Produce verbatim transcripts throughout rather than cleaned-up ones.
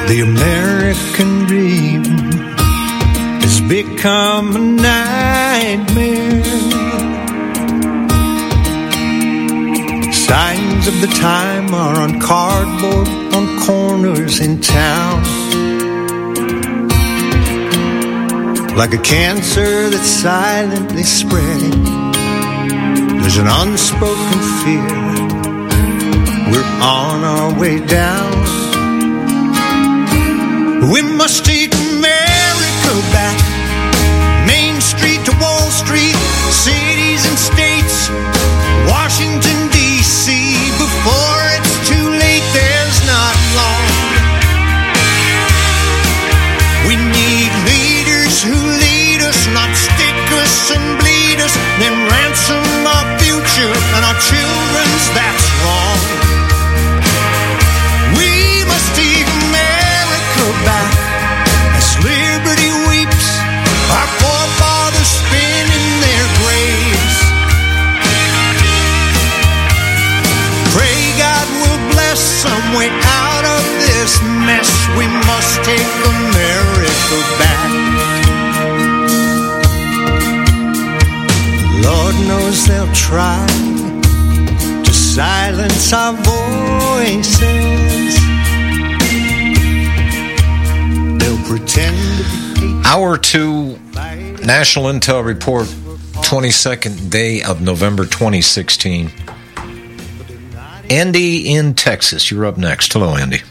The American dream has become a nightmare. Signs of the time are on cardboard on corners in town. Like a cancer that's silently spreading, there's an unspoken fear. We're on our way down. We must take America back. Main Street to Wall Street, cities and states, Washington, D C Before it's too late, there's not long. We need leaders who lead us, not stick us and bleed us, then ransom our future and our children's. That's wrong. We must take America back as liberty weeps, our forefathers spin in their graves. Pray God will bless some way out of this mess. We must take America back. Lord knows they'll try to silence our voices. They'll pretend to be Hour two, National Intel Report, twenty-second day of November twenty sixteen. Andy in Texas, you're up next. Hello, Andy.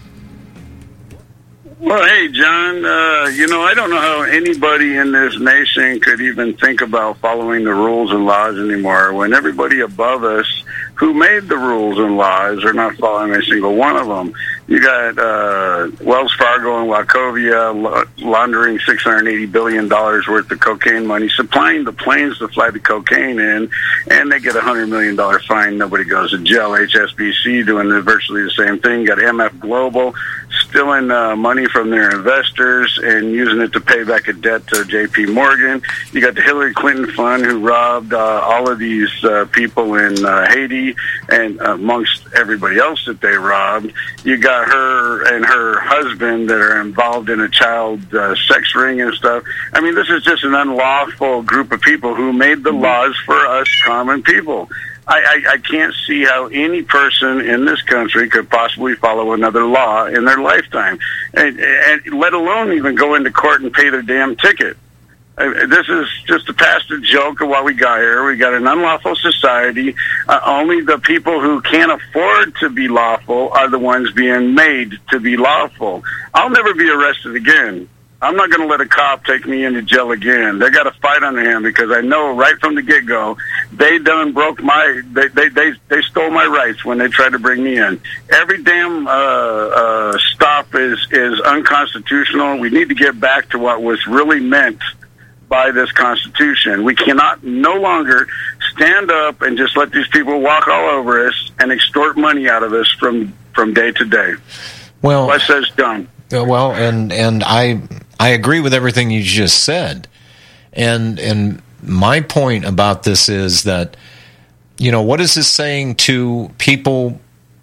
Well, hey, John, uh, you know, I don't know how anybody in this nation could even think about following the rules and laws anymore when everybody above us who made the rules and laws are not following a single one of them. You got uh, Wells Fargo and Wachovia laundering six hundred eighty billion dollars worth of cocaine money, supplying the planes to fly the cocaine in, and they get a one hundred million dollars fine. Nobody goes to jail. H S B C doing virtually the same thing. You got M F Global stealing uh, money from their investors and using it to pay back a debt to J P Morgan. You got the Hillary Clinton Fund who robbed uh, all of these uh, people in uh, Haiti and uh, amongst everybody else that they robbed. You got her and her husband that are involved in a child uh, sex ring and stuff. I mean, this is just an unlawful group of people who made the laws for us common people. I, I, I can't see how any person in this country could possibly follow another law in their lifetime, and, and let alone even go into court and pay their damn ticket. Uh, this is just a past a joke of what we got here. We got an unlawful society. Uh, only the people who can't afford to be lawful are the ones being made to be lawful. I'll never be arrested again. I'm not going to let a cop take me into jail again. They got to fight on him because I know right from the get-go they done broke my they they they, they stole my rights when they tried to bring me in. Every damn uh, uh, stop is is unconstitutional. We need to get back to what was really meant by this Constitution. We cannot no longer stand up and just let these people walk all over us and extort money out of us from from day to day. Well, Less says done. Well, and and I I agree with everything you just said, and and my point about this is that, you know, what is this saying to people,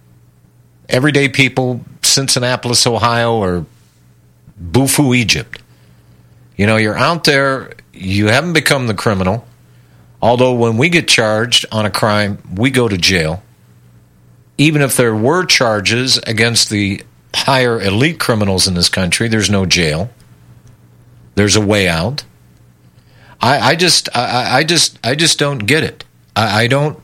everyday people, Cincinnati, Ohio, or Bufu, Egypt? You know, you're out there, you haven't become the criminal, although when we get charged on a crime, we go to jail. Even if there were charges against the higher elite criminals in this country, there's no jail. There's a way out. I, I just, I, I just, I just don't get it. I, I don't.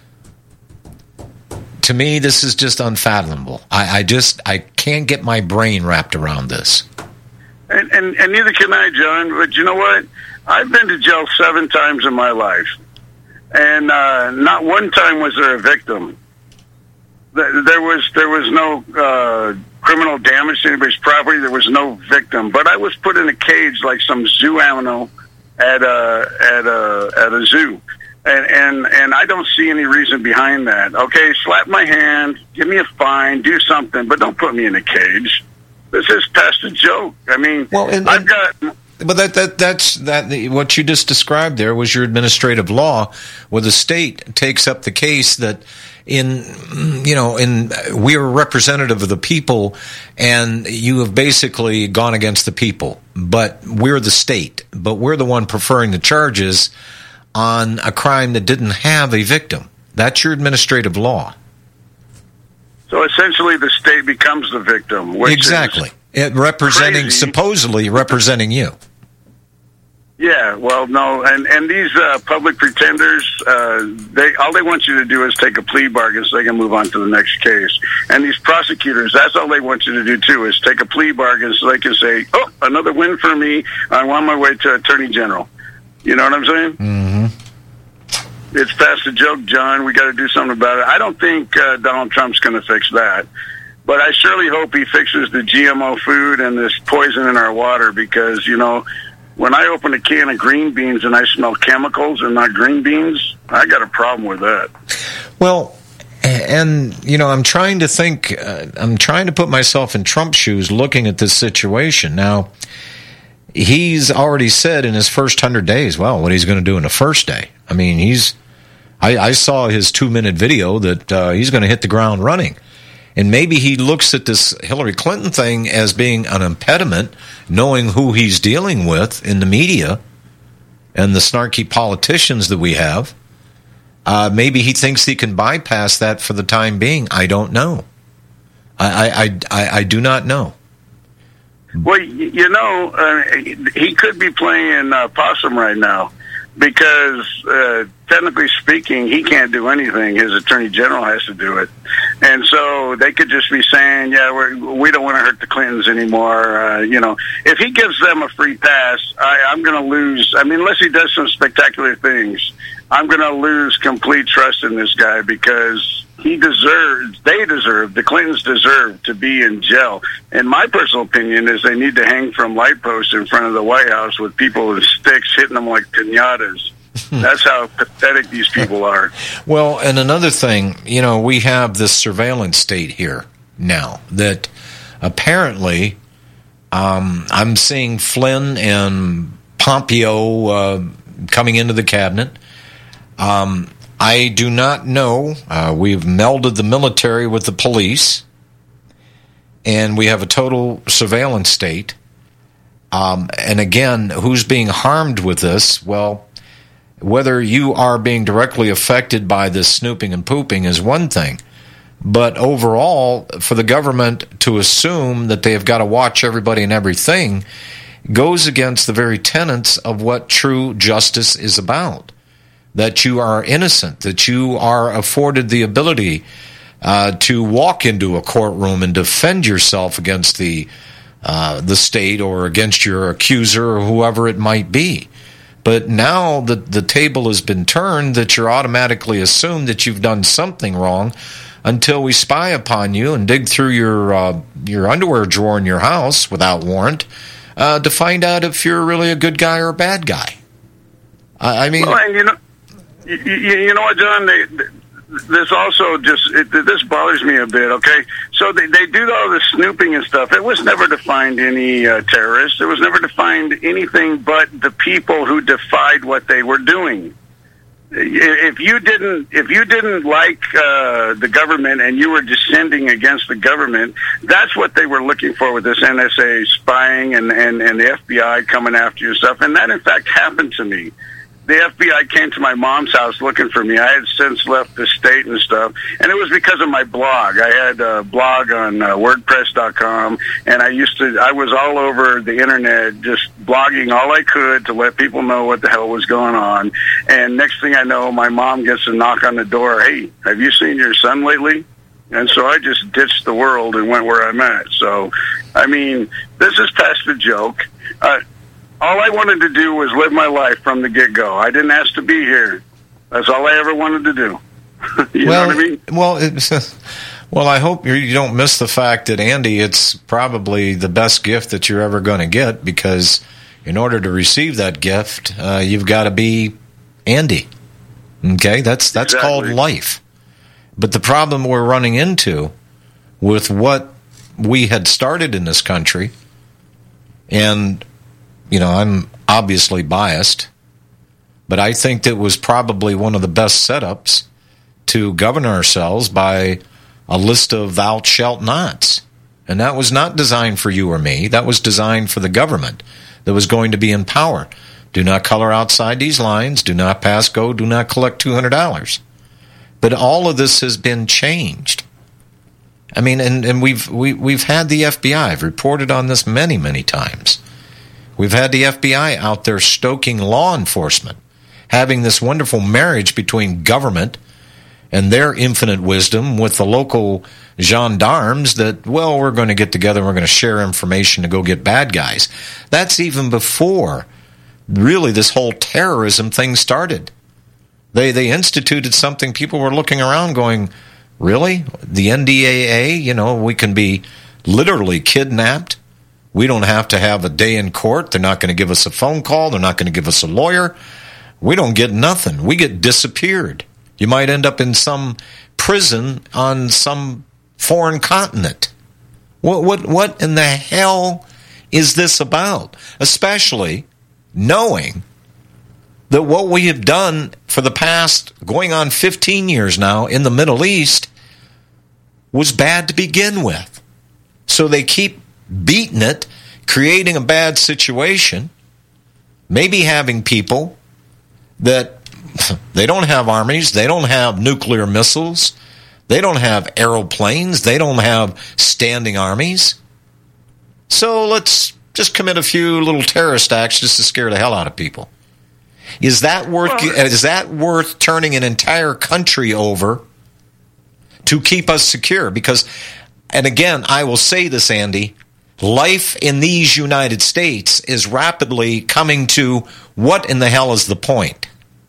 To me, this is just unfathomable. I, I just, I can't get my brain wrapped around this. And, and and neither can I, John. But you know what? I've been to jail seven times in my life, and uh, not one time was there a victim. There was there was no uh, criminal damage to anybody's property. There was no victim. But I was put in a cage like some zoo animal at a at a at a zoo, and and and I don't see any reason behind that. Okay, slap my hand, give me a fine, do something, but don't put me in a cage. This is past a joke. I mean, well, and, I've got But that that that's that what you just described there was your administrative law, where the state takes up the case that in you know in we are a representative of the people, and you have basically gone against the people. But we're the state, but we're the one preferring the charges on a crime that didn't have a victim. That's your administrative law. So essentially, the state becomes the victim. Which exactly, it representing crazy. supposedly representing you. Yeah, well, no, and and these uh, public pretenders, uh, they all they want you to do is take a plea bargain so they can move on to the next case. And these prosecutors, that's all they want you to do too, is take a plea bargain so they can say, "Oh, another win for me. I'm on my way to Attorney General." You know what I'm saying? Mm-hmm. It's past the joke, John. We got to do something about it. I don't think uh, Donald Trump's going to fix that. But I surely hope he fixes the G M O food and this poison in our water, because, you know, when I open a can of green beans and I smell chemicals and not green beans, I got a problem with that. Well, and, you know, I'm trying to think, uh, I'm trying to put myself in Trump's shoes looking at this situation. Now, he's already said in his first hundred days, well, what he's going to do in the first day. I mean, he's, I, I saw his two-minute video that uh, he's going to hit the ground running. And maybe he looks at this Hillary Clinton thing as being an impediment, knowing who he's dealing with in the media and the snarky politicians that we have. Uh, maybe he thinks he can bypass that for the time being. I don't know. I, I, I, I do not know. Well, you know, uh, he could be playing uh, possum right now, because uh, technically speaking, he can't do anything. His attorney general has to do it. And so they could just be saying, yeah, we're, we don't want to hurt the Clintons anymore. Uh, you know, if he gives them a free pass, I, I'm going to lose. I mean, unless he does some spectacular things, I'm going to lose complete trust in this guy, because he deserves, they deserve, the Clintons deserve to be in jail. And my personal opinion is they need to hang from light posts in front of the White House with people with sticks hitting them like piñatas. That's how pathetic these people are. Well, and another thing, you know, we have this surveillance state here now that apparently um, I'm seeing Flynn and Pompeo uh, coming into the cabinet. Um, I do not know. Uh, we've melded the military with the police, and we have a total surveillance state. Um, and again, who's being harmed with this? Well, whether you are being directly affected by this snooping and pooping is one thing. But overall, for the government to assume that they have got to watch everybody and everything goes against the very tenets of what true justice is about. That you are innocent, that you are afforded the ability uh, to walk into a courtroom and defend yourself against the uh, the state or against your accuser or whoever it might be. But now the, the table has been turned that you're automatically assumed that you've done something wrong until we spy upon you and dig through your uh, your underwear drawer in your house without warrant uh, to find out if you're really a good guy or a bad guy. I, I mean... Well, and you know, you, you know what, John? They, this also just, it, this bothers me a bit, okay? So they, they do all this snooping and stuff. It was never to find any uh, terrorists. It was never to find anything but the people who defied what they were doing. If you didn't, if you didn't like uh, the government and you were descending against the government, that's what they were looking for with this N S A spying and, and, and the F B I coming after you and stuff. And that, in fact, happened to me. The F B I came to my mom's house looking for me. I had since left the state and stuff, and it was because of my blog. I had a blog on uh, WordPress dot com, and I used to, I was all over the internet just blogging all I could to let people know what the hell was going on. And next thing I know, my mom gets a knock on the door. Hey, have you seen your son lately? And so I just ditched the world and went where I'm at. So, I mean, this is past the joke. Uh, All I wanted to do was live my life from the get-go. I didn't ask to be here. That's all I ever wanted to do. you well, know what I mean? Well, it's, well, I hope you don't miss the fact that, Andy, it's probably the best gift that you're ever going to get, because in order to receive that gift, uh, you've got to be Andy. Okay? That's, that's exactly. called life. But the problem we're running into with what we had started in this country, and you know, I'm obviously biased, but I think that was probably one of the best setups to govern ourselves by a list of thou shalt nots. And that was not designed for you or me. That was designed for the government that was going to be in power. Do not color outside these lines. Do not pass go. Do not collect two hundred dollars. But all of this has been changed. I mean, and, and we've we, we've had the F B I. I've reported on this many, many times. We've had the F B I out there stoking law enforcement, having this wonderful marriage between government and their infinite wisdom with the local gendarmes that, well, we're going to get together and we're going to share information to go get bad guys. That's even before really this whole terrorism thing started. They they instituted something, people were looking around going, really? The N D A A, you know, we can be literally kidnapped. We don't have to have a day in court. They're not going to give us a phone call. They're not going to give us a lawyer. We don't get nothing. We get disappeared. You might end up in some prison on some foreign continent. What what what in the hell is this about? Especially knowing that what we have done for the past, going on fifteen years now, in the Middle East was bad to begin with. So they keep beating it, creating a bad situation, maybe having people that they don't have armies, they don't have nuclear missiles, they don't have aeroplanes, they don't have standing armies. So let's just commit a few little terrorist acts just to scare the hell out of people. Is that worth well, is that worth turning an entire country over to keep us secure? Because, and again, I will say this, Andy, life in these United States is rapidly coming to what in the hell is the point?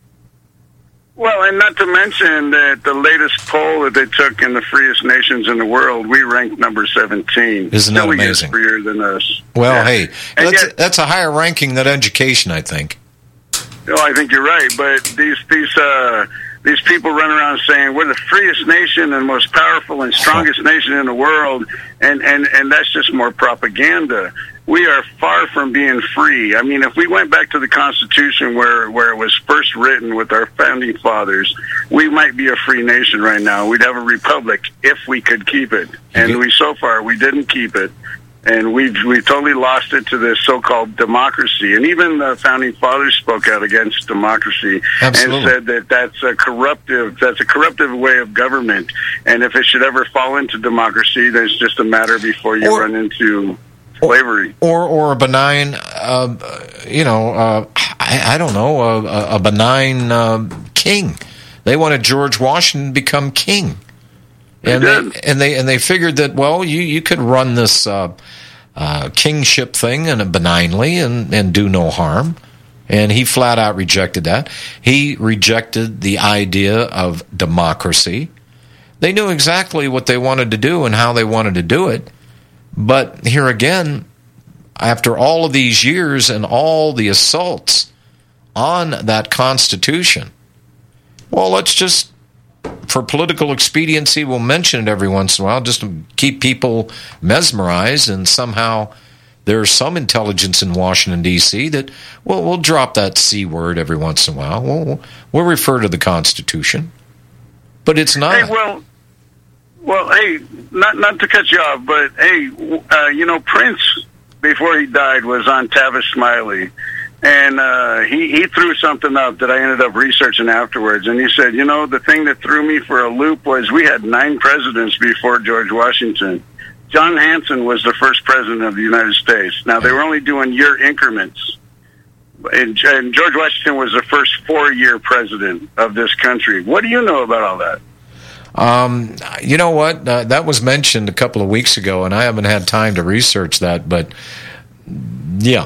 Well, and not to mention that the latest poll that they took in the freest nations in the world, we ranked number seventeen. Isn't that amazing? Freer than us. Well, yeah. Hey, that's, yet, that's a higher ranking than education, I think. Oh, I think you're right. But these these uh, these people run around saying we're the freest nation and most powerful and strongest oh. nation in the world, and, and, and that's just more propaganda. We are far from being free. I mean, if we went back to the Constitution where, where it was first written with our founding fathers, we might be a free nation right now. We'd have a republic if we could keep it. And we so far, we didn't keep it. And we've, we've totally lost it to this so-called democracy. And even the founding fathers spoke out against democracy. Absolutely. And said that that's a corruptive, that's a corruptive way of government. And if it should ever fall into democracy, then it's just a matter before you or- run into slavery, or or a benign, uh, you know, uh, I, I don't know, a, a benign uh, king. They wanted George Washington to become king, and they, they and they and they figured that well, you, you could run this uh, uh, kingship thing and benignly and, and do no harm. And he flat out rejected that. He rejected the idea of democracy. They knew exactly what they wanted to do and how they wanted to do it. But here again, after all of these years and all the assaults on that Constitution, well, let's just, for political expediency, we'll mention it every once in a while just to keep people mesmerized, and somehow there's some intelligence in Washington, D C that, well, we'll drop that C word every once in a while. We'll, we'll refer to the Constitution. But it's not. Hey, well, Well, hey, not not to cut you off, but hey, uh, you know, Prince, before he died, was on Tavis Smiley, and uh, he, he threw something up that I ended up researching afterwards, and he said, you know, the thing that threw me for a loop was we had nine presidents before George Washington. John Hanson was the first president of the United States. Now, they were only doing year increments, and, and George Washington was the first four-year president of this country. What do you know about all that? Um, you know what? Uh, that was mentioned a couple of weeks ago, and I haven't had time to research that. But yeah,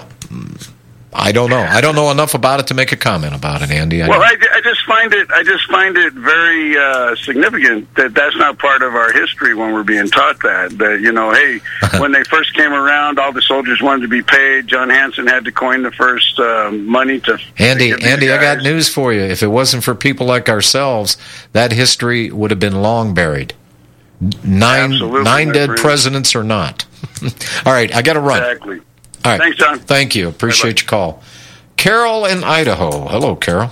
I don't know. I don't know enough about it to make a comment about it, Andy. I well, I, I just find it. I just find it very uh, significant that that's not part of our history when we're being taught that. That you know, hey, when they first came around, all the soldiers wanted to be paid. John Hanson had to coin the first uh, money to. Andy, to Andy, I got news for you. If it wasn't for people like ourselves, that history would have been long buried. Nine, Absolutely, nine dead friend. presidents or not. All right, I got to run. Exactly. All right. Thanks, John. Thank you. Appreciate Bye-bye. your call. Carol in Idaho. Hello, Carol.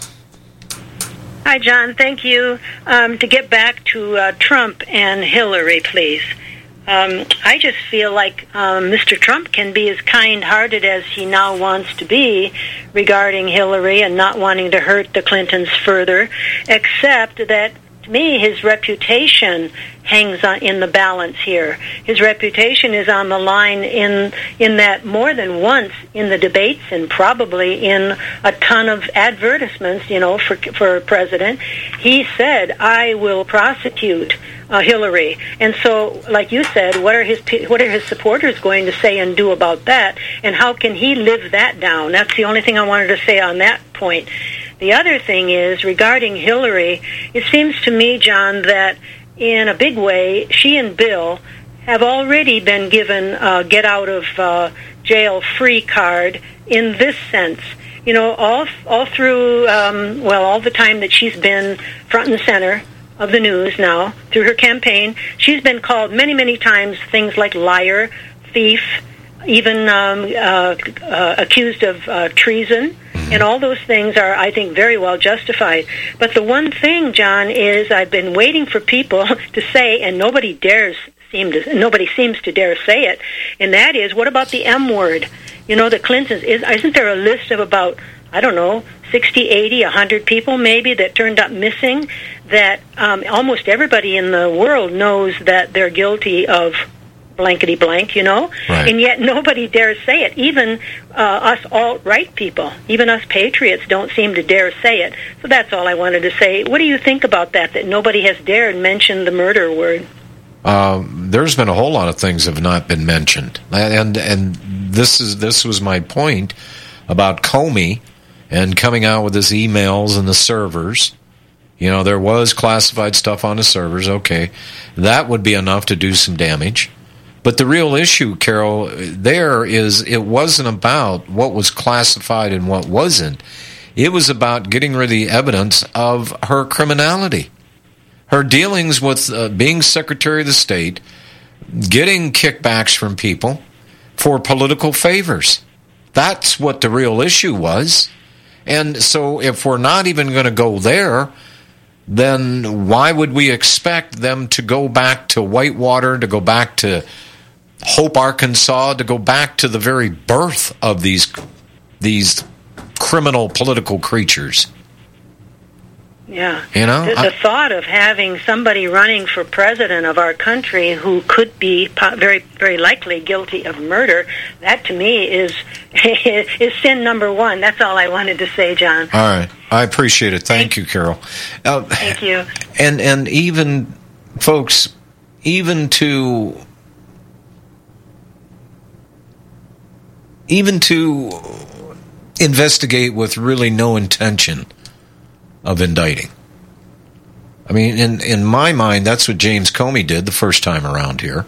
Hi, John. Thank you. Um, to get back to uh, Trump and Hillary, please. Um, I just feel like um, Mister Trump can be as kind-hearted as he now wants to be regarding Hillary and not wanting to hurt the Clintons further, except that, to me, his reputation hangs on, in the balance here. His reputation is on the line in in that more than once in the debates and probably in a ton of advertisements, you know, for for president, he said, "I will prosecute uh, Hillary." And so, like you said, what are his what are his supporters going to say and do about that? And how can he live that down? That's the only thing I wanted to say on that point. The other thing is, regarding Hillary, it seems to me, John, that in a big way, she and Bill have already been given a get-out-of-jail-free card in this sense. You know, all all through, um, well, all the time that she's been front and center of the news now, through her campaign, she's been called many, many times things like liar, thief, even um, uh, uh, accused of uh, treason. And all those things are, I think, very well justified. But the one thing, John, is I've been waiting for people to say, and nobody dares seem to, nobody seems to dare say it, and that is, what about the M word? You know, the Clintons, is, isn't there a list of about, I don't know, sixty, eighty, one hundred people maybe that turned up missing, that um, almost everybody in the world knows that they're guilty of blankety blank, you know, right. And yet nobody dares say it. Even uh, us alt-right people, even us patriots don't seem to dare say it. So that's all I wanted to say. What do you think about that, that nobody has dared mention the murder word? Uh, there's been a whole lot of things that have not been mentioned. And and this is this was my point about Comey and coming out with his emails and the servers. You know, there was classified stuff on the servers. Okay, that would be enough to do some damage. But the real issue, Carol, there is it wasn't about what was classified and what wasn't. It was about getting rid of the evidence of her criminality, her dealings with uh, being Secretary of the State, getting kickbacks from people for political favors. That's what the real issue was. And so if we're not even going to go there, then why would we expect them to go back to Whitewater, to go back to Hope, Arkansas, to go back to the very birth of these these criminal political creatures? Yeah. You know, the, the I, thought of having somebody running for president of our country who could be very, very likely guilty of murder, that to me is is sin number one. That's all I wanted to say, John. All right. I appreciate it. Thank, Thank you, Carol. Uh, Thank you. And, and even, folks, even to... Even to investigate with really no intention of indicting. I mean, in, in my mind, that's what James Comey did the first time around here.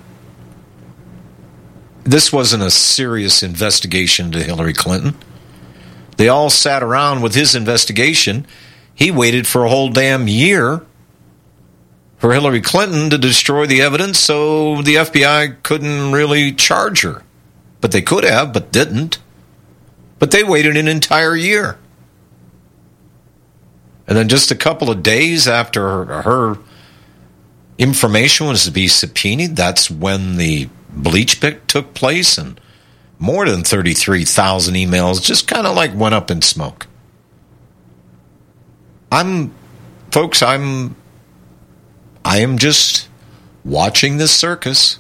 This wasn't a serious investigation to Hillary Clinton. They all sat around with his investigation. He waited for a whole damn year for Hillary Clinton to destroy the evidence so the F B I couldn't really charge her. But they could have, but didn't. But they waited an entire year. And then just a couple of days after her, her information was to be subpoenaed, that's when the bleach pick took place, and more than thirty-three thousand emails just kind of like went up in smoke. I'm, folks, I'm, I am just watching this circus.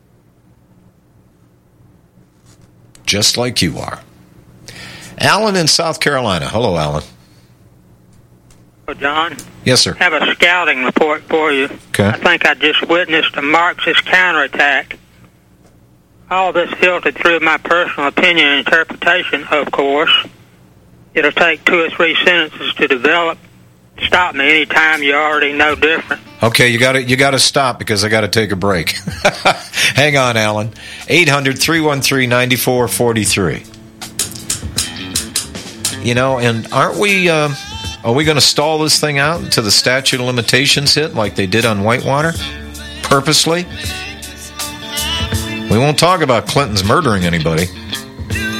Just like you are. Alan in South Carolina. Hello, Alan. Hello, John. Yes, sir. I have a scouting report for you. Okay. I think I just witnessed a Marxist counterattack. All this filtered through my personal opinion and interpretation, of course. It'll take two or three sentences to develop. Stop me anytime you already know different. Okay, you got to you got to stop because I got to take a break. Hang on, Alan. eight hundred, three one three, nine four four three. You know, and aren't we, uh, are we going to stall this thing out until the statute of limitations hit like they did on Whitewater? Purposely? We won't talk about Clinton's murdering anybody.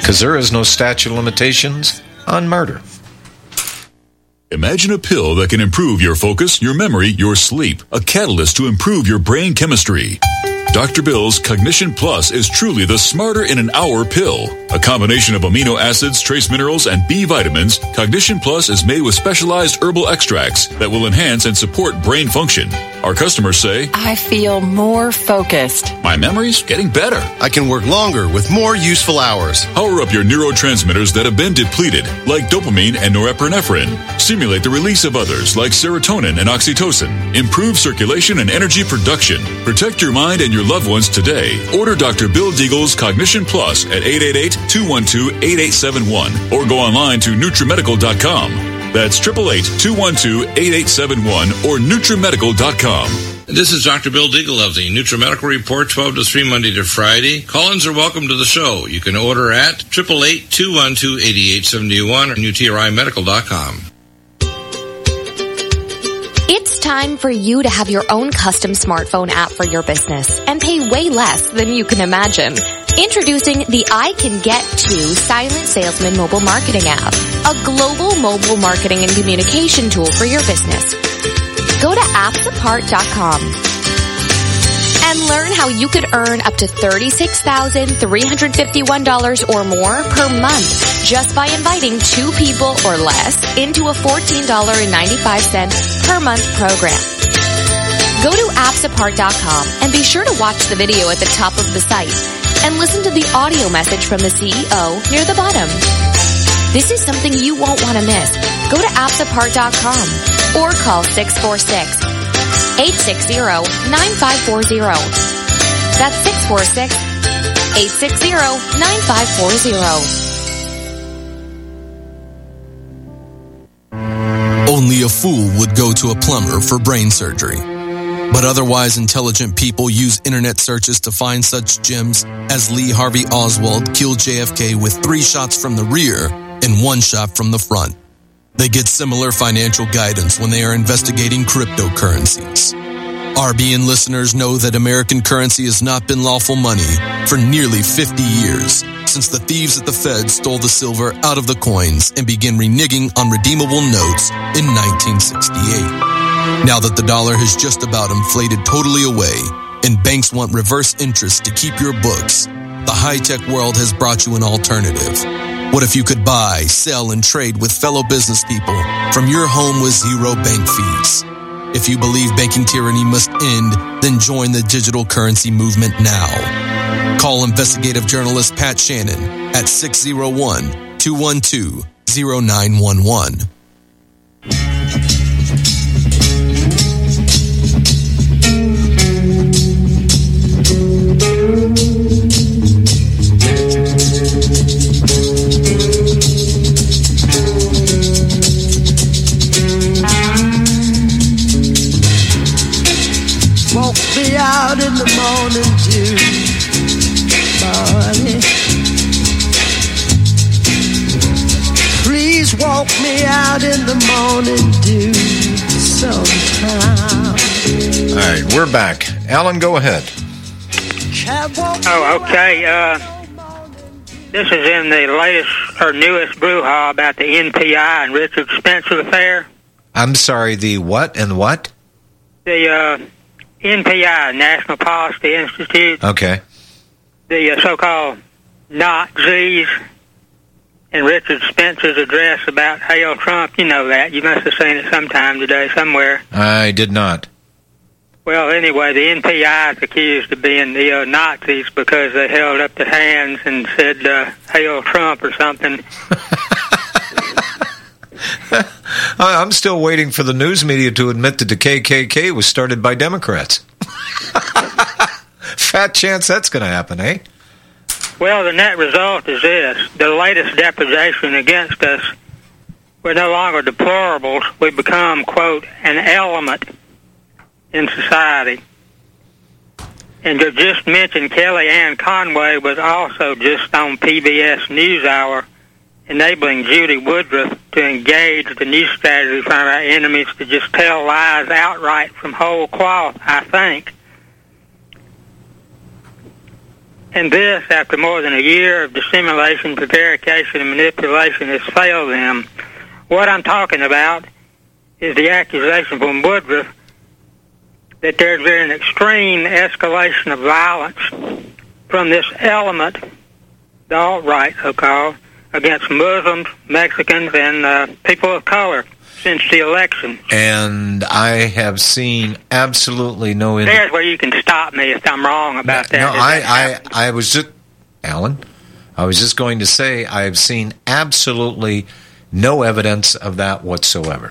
because there is no statute of limitations on murder. Imagine a pill that can improve your focus, your memory, your sleep. A catalyst to improve your brain chemistry. Doctor Bill's Cognition Plus is truly the smarter in an hour pill. A combination of amino acids, trace minerals, and B vitamins, Cognition Plus is made with specialized herbal extracts that will enhance and support brain function. Our customers say, I feel more focused. My memory's getting better. I can work longer with more useful hours. Power up your neurotransmitters that have been depleted, like dopamine and norepinephrine. Stimulate the release of others, like serotonin and oxytocin. Improve circulation and energy production. Protect your mind and your loved ones today. Order Doctor Bill Deagle's Cognition Plus at eight eight eight, two one two, eight eight seven one or go online to NutriMedical dot com. That's eight eight eight, two one two, eight eight seven one or NutriMedical dot com. This is Doctor Bill Deagle of the NutriMedical Report, twelve to three, Monday to Friday. Call-ins are welcome to the show. You can order at eight eight eight, two one two, eight eight seven one or N U T R I medical dot com. It's time for you to have your own custom smartphone app for your business and pay way less than you can imagine. Introducing the I Can Get To Silent Salesman Mobile Marketing app, a global mobile marketing and communication tool for your business. Go to apps apart dot com and learn how you could earn up to thirty-six thousand three hundred fifty-one dollars or more per month just by inviting two people or less into a fourteen dollars and ninety-five cents per month program. Go to apps apart dot com and be sure to watch the video at the top of the site and listen to the audio message from the C E O near the bottom. This is something you won't want to miss. Go to apps apart dot com or call six four six, eight six zero, nine five four zero. That's six four six, eight six zero, nine five four zero. Only a fool would go to a plumber for brain surgery. But otherwise intelligent people use internet searches to find such gems as Lee Harvey Oswald killed J F K with three shots from the rear and one shot from the front. They get similar financial guidance when they are investigating cryptocurrencies. R B N listeners know that American currency has not been lawful money for nearly fifty years, since the thieves at the Fed stole the silver out of the coins and began reneging on redeemable notes in nineteen sixty-eight. Now that the dollar has just about inflated totally away and banks want reverse interest to keep your books, the high-tech world has brought you an alternative. What if you could buy, sell, and trade with fellow business people from your home with zero bank fees? If you believe banking tyranny must end, then join the digital currency movement now. Call investigative journalist Pat Shannon at six zero one, two one two, zero nine one one. Out in the morning dew, Barney. Please walk me out in the morning dew sometime. All right, we're back. Alan, go ahead. Oh, okay. Uh, this is in the latest or newest brouhaha about the N P I and Richard Spencer affair. I'm sorry, the what and what? The uh, N P I, National Policy Institute. Okay. The uh, so-called Nazis and Richard Spencer's address about Hail Trump. You know that. You must have seen it sometime today somewhere. I did not. Well, anyway, the N P I is accused of being the uh, Nazis because they held up their hands and said, uh, Hail Trump or something. I'm still waiting for the news media to admit that the K K K was started by Democrats. Fat chance that's going to happen, eh? Well, the net result is this. The latest depreciation against us, we're no longer deplorables. We become, quote, an element in society. And to just mention Kellyanne Conway was also just on P B S NewsHour, enabling Judy Woodruff to engage the news strategy from our enemies to just tell lies outright from whole cloth, I think. And this, after more than a year of dissimulation, prevarication, and manipulation, has failed them. What I'm talking about is the accusation from Woodruff that there's been an extreme escalation of violence from this element, the alt-right, so-called, against Muslims, Mexicans, and uh, people of color since the election. And I have seen absolutely no... Ind- There's where you can stop me if I'm wrong about no, that. No, I, that I, I was just... Alan, I was just going to say I have seen absolutely no evidence of that whatsoever.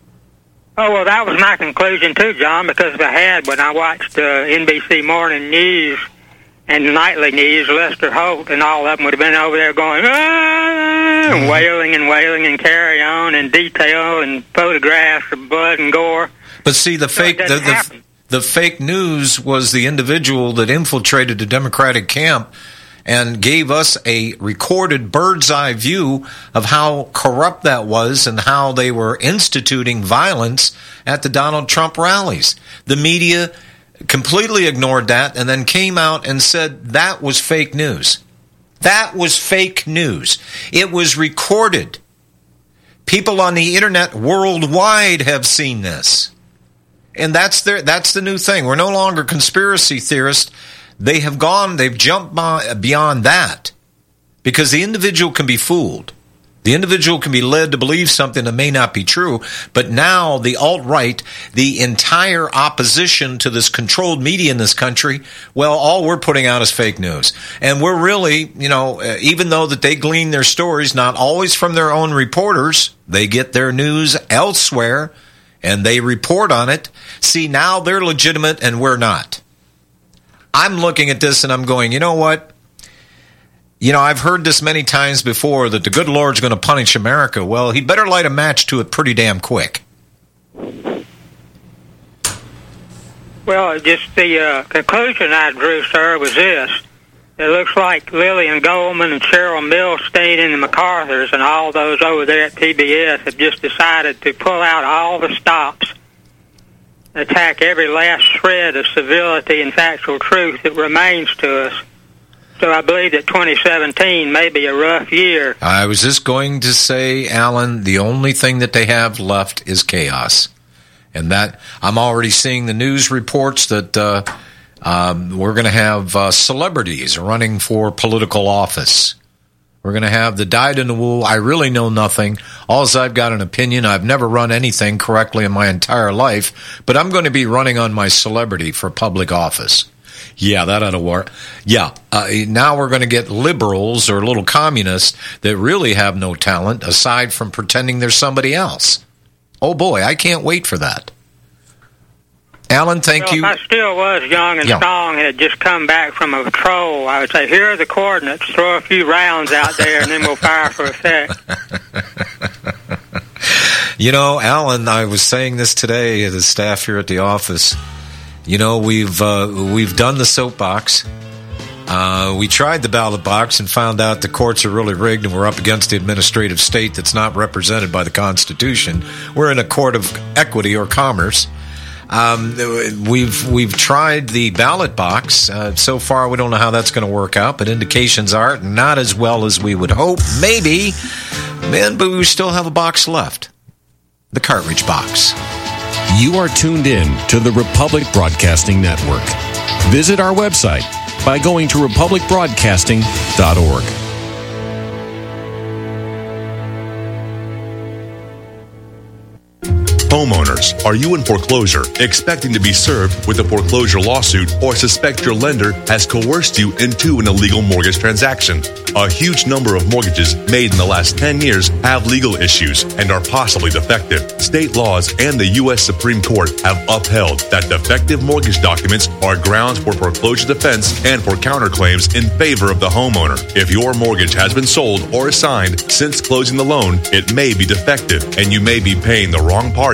Oh, well, that was my conclusion, too, John, because I had, when I watched uh, N B C Morning News and Nightly News, Lester Holt and all of them would have been over there going, ah, and wailing and wailing and carry on and detail and photographs of blood and gore. But see, the so fake the, the, the fake news was the individual that infiltrated the Democratic camp and gave us a recorded bird's eye view of how corrupt that was and how they were instituting violence at the Donald Trump rallies. The media completely ignored that and then came out and said that was fake news. That was fake news. It was recorded. People on the internet worldwide have seen this. And that's their, that's the new thing. We're no longer conspiracy theorists. They have gone, they've jumped beyond that because the individual can be fooled. The individual can be led to believe something that may not be true, but now the alt-right, the entire opposition to this controlled media in this country, well, all we're putting out is fake news. And we're really, you know, even though that they glean their stories, not always from their own reporters, they get their news elsewhere and they report on it. See, now they're legitimate and we're not. I'm looking at this and I'm going, you know what? You know, I've heard this many times before that the good Lord's going to punish America. Well, he better light a match to it pretty damn quick. Well, just the uh, conclusion I drew, sir, was this. It looks like Lillian Goldman and Cheryl Milstein and the MacArthurs and all those over there at P B S have just decided to pull out all the stops, attack every last shred of civility and factual truth that remains to us. So I believe that twenty seventeen may be a rough year. I was just going to say, Alan, the only thing that they have left is chaos. And that I'm already seeing the news reports that uh, um, we're going to have uh, celebrities running for political office. We're going to have the dyed-in-the-wool, I really know nothing. All I've got an opinion. I've never run anything correctly in my entire life, but I'm going to be running on my celebrity for public office. Yeah, that ought to work. Yeah, uh, now we're going to get liberals or little communists that really have no talent aside from pretending they're somebody else. Oh, boy, I can't wait for that. Alan, thank well, you. If I still was young and yeah. strong and had just come back from a patrol, I would say, here are the coordinates. Throw a few rounds out there, and then we'll fire for effect. You know, Alan, I was saying this today to the staff here at the office. You know, we've uh, we've done the soapbox. Uh, we tried the ballot box and found out the courts are really rigged and we're up against the administrative state that's not represented by the Constitution. We're in a court of equity or commerce. Um, we've we've tried the ballot box. Uh, so far, we don't know how that's going to work out, but indications are not as well as we would hope. Maybe, man, but we still have a box left. The cartridge box. You are tuned in to the Republic Broadcasting Network. Visit our website by going to republic broadcasting dot org. Homeowners, are you in foreclosure, expecting to be served with a foreclosure lawsuit, or suspect your lender has coerced you into an illegal mortgage transaction? A huge number of mortgages made in the last ten years have legal issues and are possibly defective. State laws and the U S Supreme Court have upheld that defective mortgage documents are grounds for foreclosure defense and for counterclaims in favor of the homeowner. If your mortgage has been sold or assigned since closing the loan, it may be defective and you may be paying the wrong party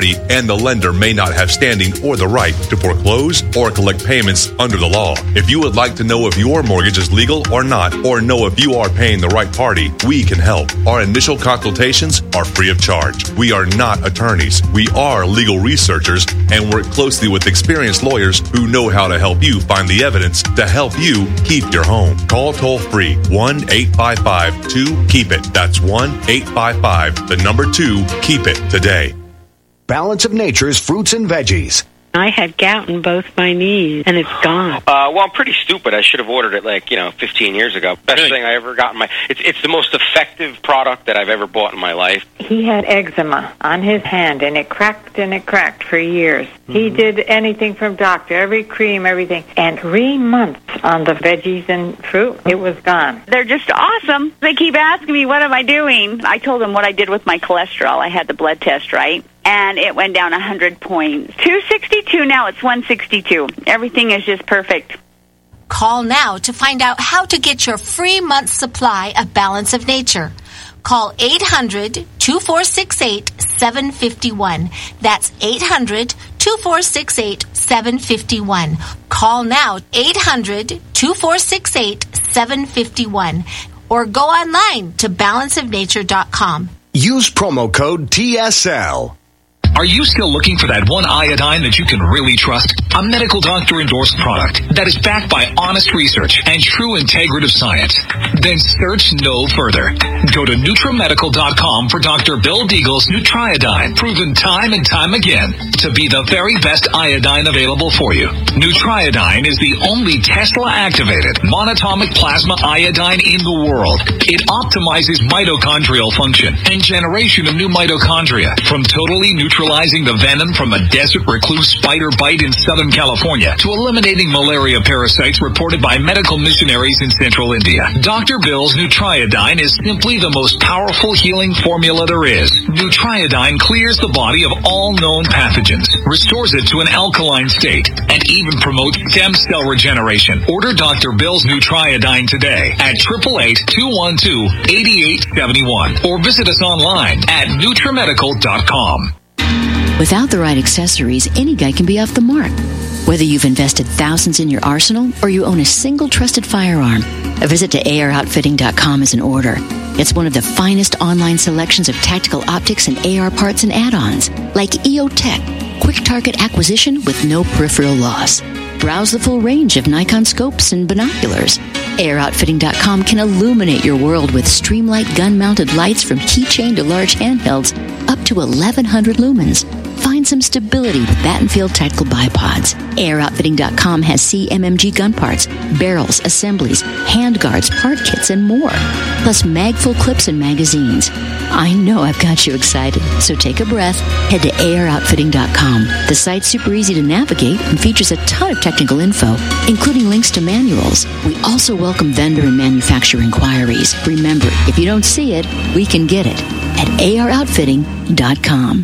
property, and the lender may not have standing or the right to foreclose or collect payments under the law. If you would like to know if your mortgage is legal or not, or know if you are paying the right party, we can help. Our initial consultations are free of charge. We are not attorneys. We are legal researchers and work closely with experienced lawyers who know how to help you find the evidence to help you keep your home. Call toll free one eight five five two keep it. That's one eight five five, the number two, keep it today. Balance of Nature's fruits and veggies. I had gout in both my knees, and it's gone. Uh, well, I'm pretty stupid. I should have ordered it like, you know, fifteen years ago. Best really? thing I ever got in my... It's, it's the most effective product that I've ever bought in my life. He had eczema on his hand, and it cracked and it cracked for years. Mm-hmm. He did anything from doctor, every cream, everything. And three months on the veggies and fruit, it was gone. They're just awesome. They keep asking me, what am I doing? I told them what I did with my cholesterol. I had the blood test, right? And it went down one hundred points. two sixty-two, now it's one sixty-two. Everything is just perfect. Call now to find out how to get your free month's supply of Balance of Nature. Call eight hundred, two four six eight, seven five one. That's eight hundred, two four six eight, seven five one. Call now, eight hundred, two four six eight, seven five one. Or go online to balance of nature dot com. Use promo code T S L. Are you still looking for that one iodine that you can really trust? A medical doctor endorsed product that is backed by honest research and true integrative science? Then search no further. Go to NutriMedical dot com for Doctor Bill Deagle's Nutriodine, proven time and time again to be the very best iodine available for you. Nutriodine is the only Tesla-activated monatomic plasma iodine in the world. It optimizes mitochondrial function and generation of new mitochondria, from totally neutralizing the venom from a desert recluse spider bite in Southern California to eliminating malaria parasites reported by medical missionaries in central India. Doctor Bill's Nutriodine is simply the most powerful healing formula there is. Nutriodine clears the body of all known pathogens, restores it to an alkaline state, and even promotes stem cell regeneration. Order Doctor Bill's Nutriodine today at eight eight eight, two one two, eight eight seven one or visit us online at NutriMedical dot com. Without the right accessories, any guy can be off the mark. Whether you've invested thousands in your arsenal or you own a single trusted firearm, a visit to A R outfitting dot com is in order. It's one of the finest online selections of tactical optics and A R parts and add-ons, like E O Tech, quick target acquisition with no peripheral loss. Browse the full range of Nikon scopes and binoculars. A R outfitting dot com can illuminate your world with Streamlight gun-mounted lights from keychain to large handhelds up to eleven hundred lumens. Find some stability with Battenfield Tactical Bipods. A R outfitting dot com has C M M G gun parts, barrels, assemblies, handguards, part kits, and more. Plus mag-full clips and magazines. I know I've got you excited, so take a breath. Head to A R outfitting dot com. The site's super easy to navigate and features a ton of technical info, including links to manuals. We also welcome vendor and manufacturer inquiries. Remember, if you don't see it, we can get it at A R outfitting dot com.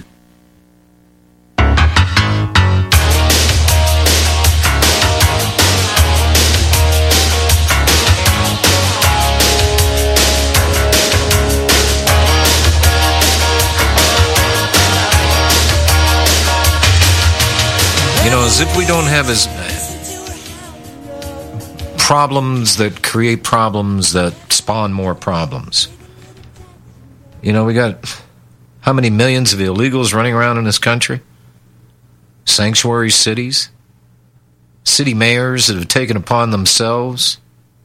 You know, as if we don't have as problems that create problems that spawn more problems. You know, we got how many millions of illegals running around in this country? Sanctuary cities? City mayors that have taken upon themselves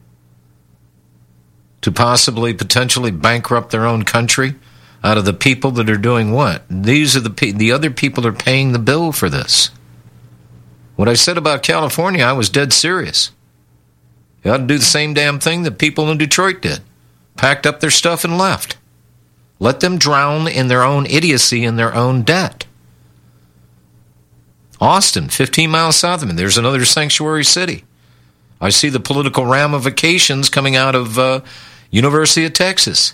to possibly, potentially bankrupt their own country out of the people that are doing what? These are the pe- the other people are paying the bill for this. What I said about California, I was dead serious. You ought to do the same damn thing that people in Detroit did. Packed up their stuff and left. Let them drown in their own idiocy and their own debt. Austin, fifteen miles south of me, there's another sanctuary city. I see the political ramifications coming out of uh, University of Texas.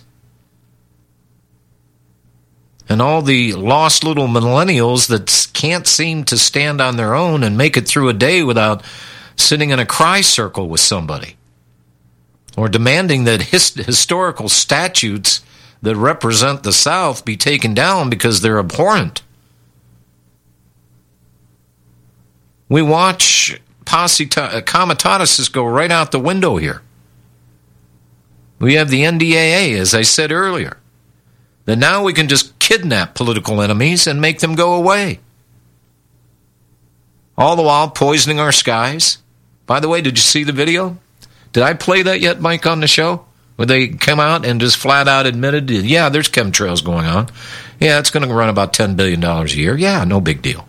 And all the lost little millennials that can't seem to stand on their own and make it through a day without sitting in a cry circle with somebody. Or demanding that his- historical statutes that represent the South be taken down because they're abhorrent. We watch posse comitatus go right out the window here. We have the N D A A, as I said earlier, that now we can just kidnap political enemies and make them go away. All the while poisoning our skies. By the way, did you see the video? Did I play that yet, Mike, on the show? Where they come out and just flat out admitted, yeah, there's chemtrails going on. Yeah, it's going to run about ten billion dollars a year. Yeah, no big deal.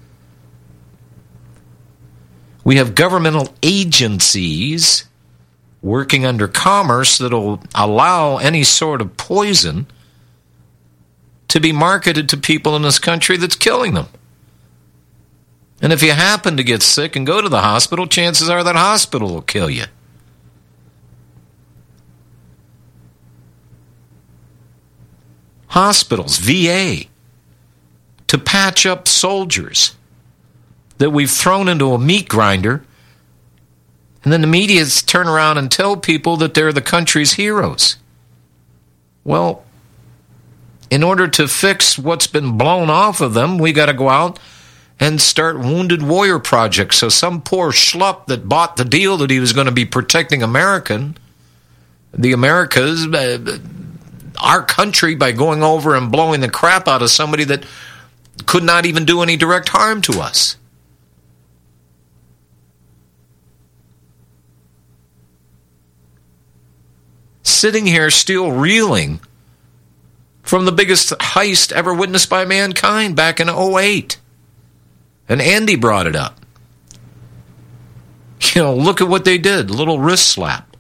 We have governmental agencies working under commerce that will allow any sort of poison to be marketed to people in this country that's killing them. And if you happen to get sick and go to the hospital, chances are that hospital will kill you. Hospitals, V A, to patch up soldiers that we've thrown into a meat grinder, and then the media turn around and tell people that they're the country's heroes. Well, in order to fix what's been blown off of them, we got to go out and start Wounded Warrior projects. So some poor schlup that bought the deal that he was going to be protecting American, the Americas, uh, our country, by going over and blowing the crap out of somebody that could not even do any direct harm to us. Sitting here still reeling from the biggest heist ever witnessed by mankind back in oh eight. And Andy brought it up. You know, look at what they did. A little wrist slap.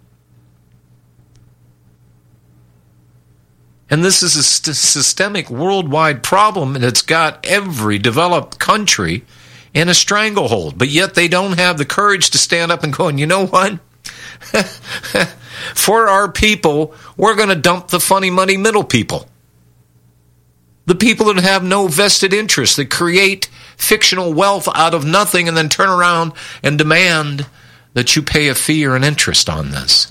And this is a st- systemic worldwide problem, and it's got every developed country in a stranglehold. But yet they don't have the courage to stand up and go, and you know what? For our people, we're going to dump the funny money middle people. The people that have no vested interest, that create fictional wealth out of nothing and then turn around and demand that you pay a fee or an interest on this.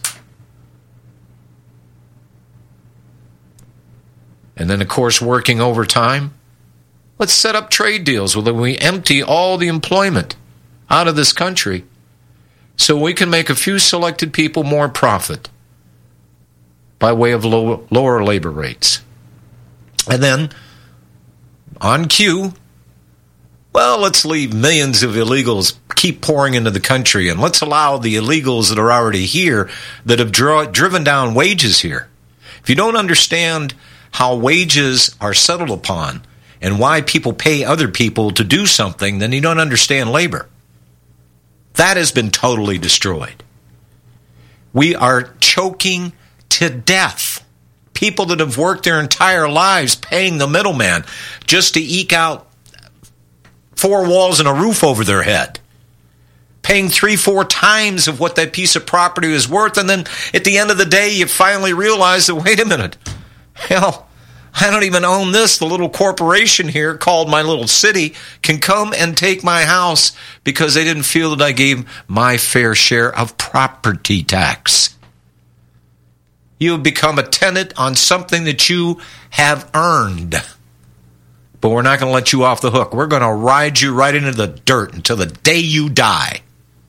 And then, of course, working overtime. Let's set up trade deals where we empty all the employment out of this country so we can make a few selected people more profit by way of low, lower labor rates. And then, on cue, well, let's leave millions of illegals keep pouring into the country, and let's allow the illegals that are already here that have draw, driven down wages here. If you don't understand how wages are settled upon and why people pay other people to do something, then you don't understand labor. That has been totally destroyed. We are choking to death. People that have worked their entire lives paying the middleman just to eke out four walls and a roof over their head. Paying three, four times of what that piece of property is worth. And then at the end of the day, you finally realize that, wait a minute, hell, I don't even own this. The little corporation here called my little city can come and take my house because they didn't feel that I gave my fair share of property tax. You have become a tenant on something that you have earned. But we're not going to let you off the hook. We're going to ride you right into the dirt until the day you die.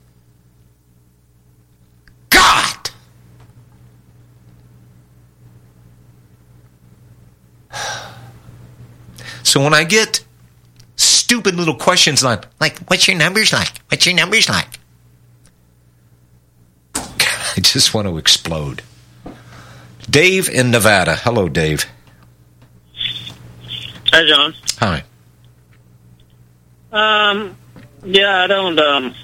God! So when I get stupid little questions like, like, what's your numbers like? What's your numbers like? I just want to explode. Dave in Nevada. Hello, Dave. Hi, John. Hi. Um, yeah, I don't, um,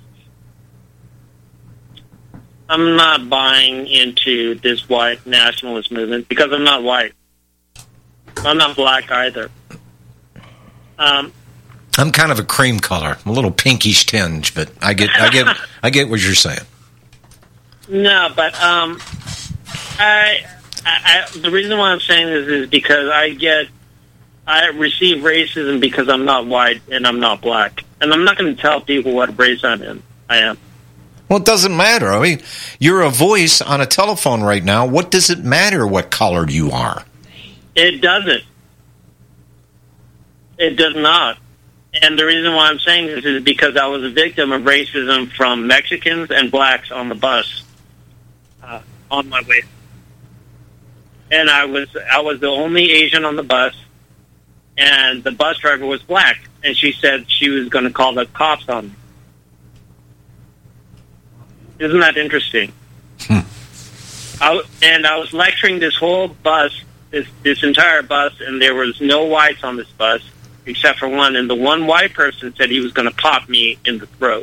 I'm not buying into this white nationalist movement because I'm not white. I'm not black either. Um, I'm kind of a cream color, a little pinkish tinge, but I get, I get, I get what you're saying. No, but um, I, I, I, the reason why I'm saying this is because I get, I receive racism because I'm not white and I'm not black, and I'm not going to tell people what race I'm in. I am. Well, it doesn't matter. I mean, you're a voice on a telephone right now. What does it matter what color you are? It doesn't. It does not. And the reason why I'm saying this is because I was a victim of racism from Mexicans and blacks on the bus uh, on my way. And I was I was the only Asian on the bus, and the bus driver was black, and she said she was going to call the cops on me. Isn't that interesting? Hmm. I, and I was lecturing this whole bus, this this entire bus, and there was no whites on this bus except for one. And the one white person said he was going to pop me in the throat.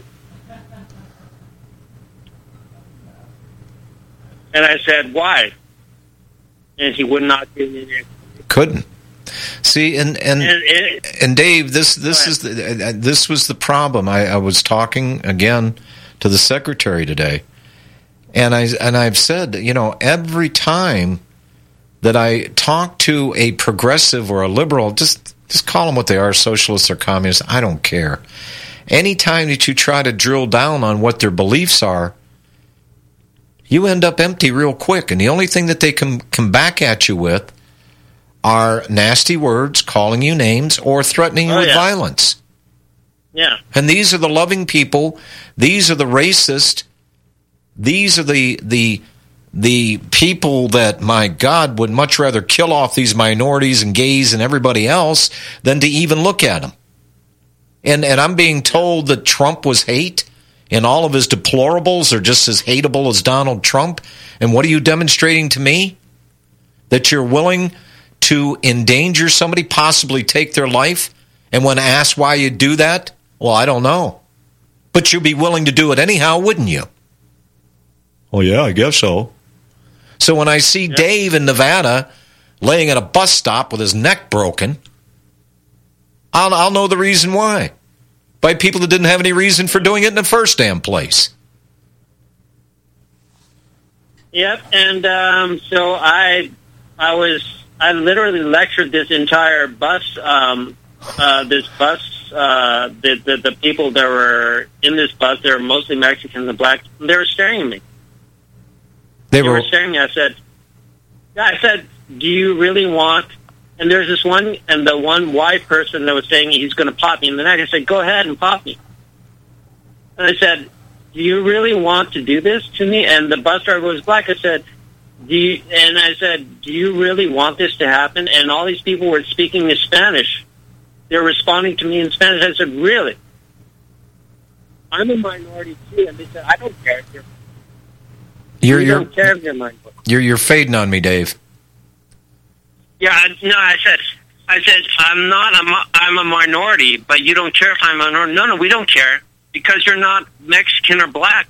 And I said, "Why?" And he would not give me an answer. Couldn't. See, and and And it- and Dave, this this is the, uh, this was the problem. I, I was talking again to the secretary today, and I and I've said, you know, every time that I talk to a progressive or a liberal, just just call them what they are, socialists or communists, I don't care. Anytime that you try to drill down on what their beliefs are, you end up empty real quick, and the only thing that they can come back at you with are nasty words, calling you names, or threatening you Oh, with yeah. violence. Yeah. And these are the loving people. These are the racist. These are the the the people that, my God, would much rather kill off these minorities and gays and everybody else than to even look at them. And and I'm being told that Trump was hate, and all of his deplorables are just as hateable as Donald Trump. And what are you demonstrating to me? That you're willing to endanger somebody, possibly take their life, and when asked why you do that, well, I don't know. But you'd be willing to do it anyhow, wouldn't you? Well, yeah, I guess so. So when I see Dave in Nevada laying at a bus stop with his neck broken, I'll, I'll know the reason why. By people that didn't have any reason for doing it in the first damn place. Yep. And um, so I, I was, I literally lectured this entire bus, um, uh, this bus, uh, the, the the people that were in this bus. They were mostly Mexicans and black. They were staring at me. They They were were staring at me. I said, yeah, I said, do you really want? And there's this one, and the one white person that was saying he's going to pop me in the neck. I said, go ahead and pop me. And I said, do you really want to do this to me? And the bus driver was black. I said, do you, and I said, do you really want this to happen? And all these people were speaking in Spanish. They were responding to me in Spanish. I said, really? I'm a minority too. And they said, I don't care if you're You're we you're don't care if you're minority. you're you're fading on me, Dave. Yeah, I, no, I said, I said, I'm not, I'm a, I'm a minority, but you don't care if I'm a minority. No, no, we don't care because you're not Mexican or black.